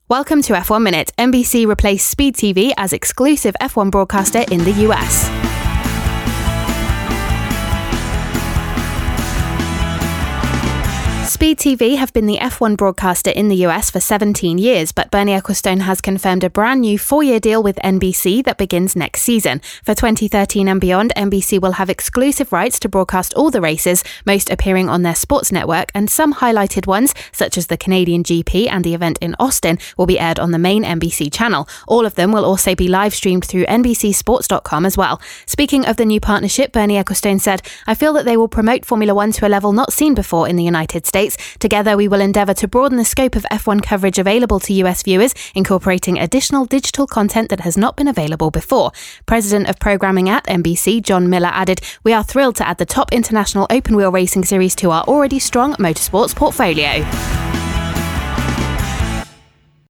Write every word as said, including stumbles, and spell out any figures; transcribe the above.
Welcome to F one Minute. N B C replaced Speed T V as exclusive F one broadcaster in the U S. Speed T V have been the F one broadcaster in the U S for seventeen years, but Bernie Ecclestone has confirmed a brand new four-year deal with N B C that begins next season. For twenty thirteen and beyond, N B C will have exclusive rights to broadcast all the races, most appearing on their sports network, and some highlighted ones, such as the Canadian G P and the event in Austin, will be aired on the main N B C channel. All of them will also be live-streamed through N B C sports dot com as well. Speaking of the new partnership, Bernie Ecclestone said, "I feel that they will promote Formula One to a level not seen before in the United States. Together, we will endeavour to broaden the scope of F one coverage available to U S viewers, incorporating additional digital content that has not been available before." President of Programming at N B C, John Miller, added, "We are thrilled to add the top international open-wheel racing series to our already strong motorsports portfolio."